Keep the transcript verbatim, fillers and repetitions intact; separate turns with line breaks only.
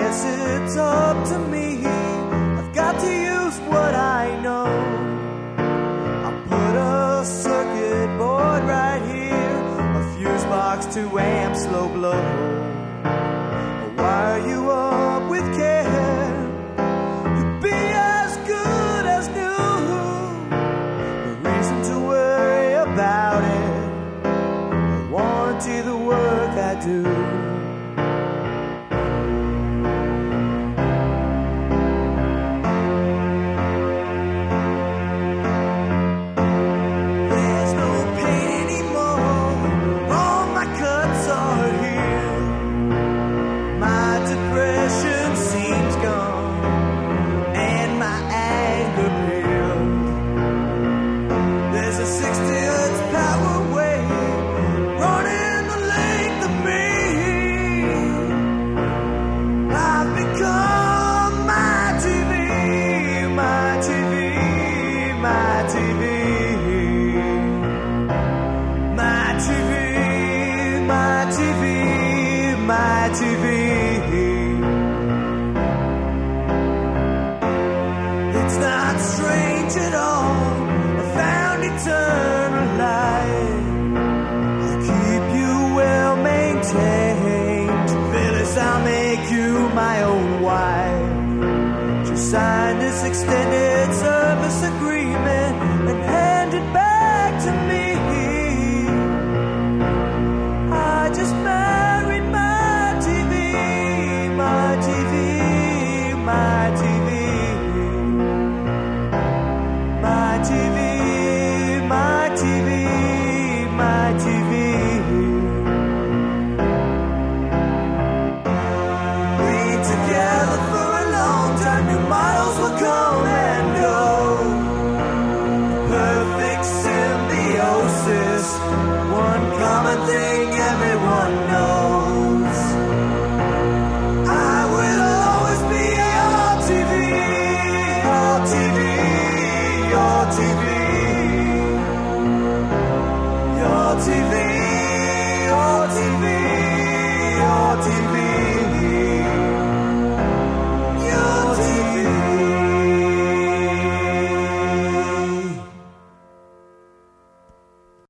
guess it's up to me. I've got to use what I know. I put a circuit board right here, a fuse box, two amps, slow blow. Wire you up with care, you'll be as good as new. No reason to worry about it. I warranty the work I do. It's not strange at all. I found eternal light. I'll keep you well maintained. Phyllis, I'll make you my own wife. Just sign this extended service agreement and hand it back to me. I just married my T V, my T V, my T V. My T V, my T V, my T V. We together for a long time, new models will come and go. Perfect symbiosis, one common thing everyone knows. I will always be your T V, your T V. Your T V, your T V, your T V, your T V.